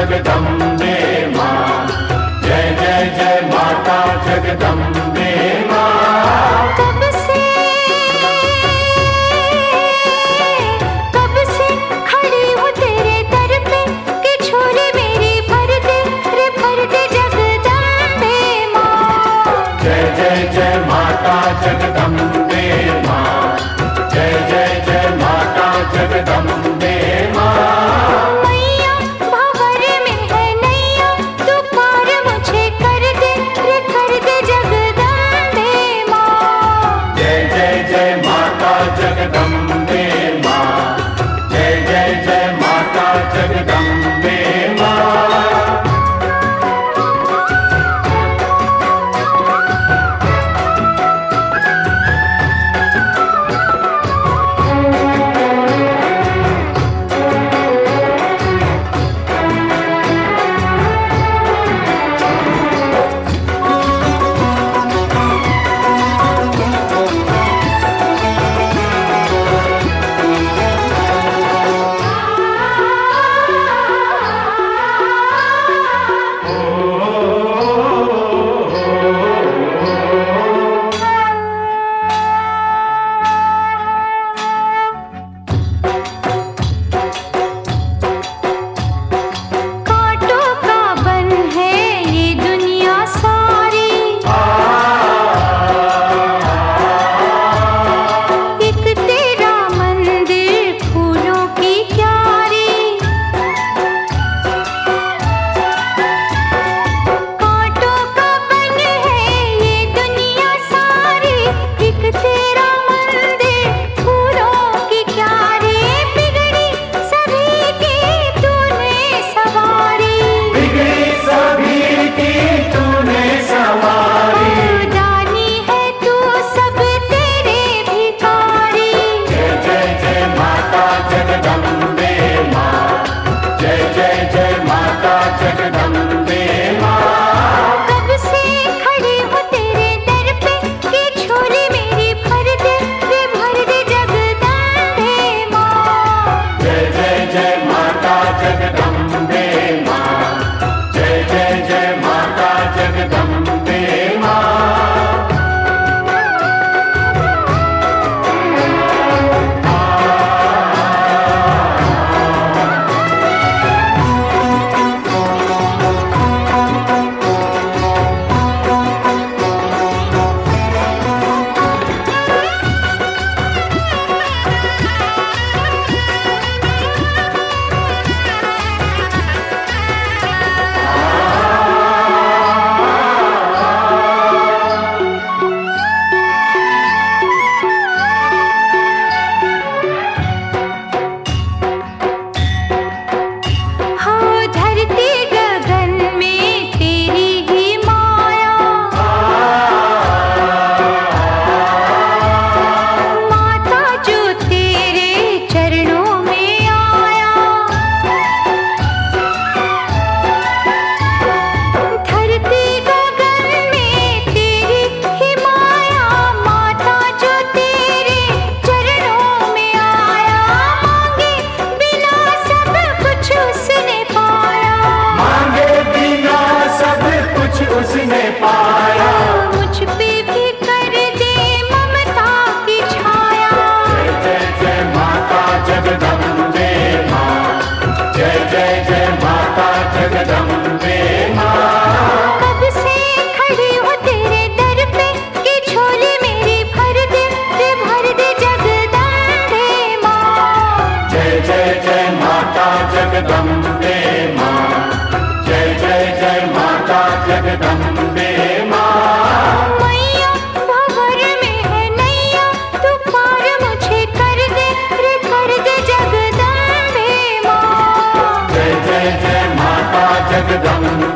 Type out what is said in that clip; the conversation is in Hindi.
जगदम्बे माँ। जय जय जय माता जगदम्बे माँ। कब से खड़ी हूँ तेरे दर पे कि झोली मेरी भर दे रे भर दे जगदम्बे माँ। जय जय जय माता जगदम्बे माँ। जय जय जय माता जगदम्बे माँ। मैया भंवर में है नैया तू पार मुझे कर दे रे कर दे जगदम्बे माँ। जय जय जय माता जगदम्बे माँ। जय जय जय माता जगदम्बे माँ। उसने पाया मुझ पे भी कर दे ममता की छाया। जय जय जय माता जगदम्बे माँ। जय जय जय माता जगदम्बे माँ। कब से खड़ी हूँ तेरे दर पे कि झोली मेरी भर दे जगदम्बे माँ। जय जय जय माता जगदम्बे माँ। जय जय जय माता जगदम्बे माँ। मैया भंवर में है नैया तू पार मुझे कर दे जगदम्बे माँ। जय जय जय माता जगदम्बे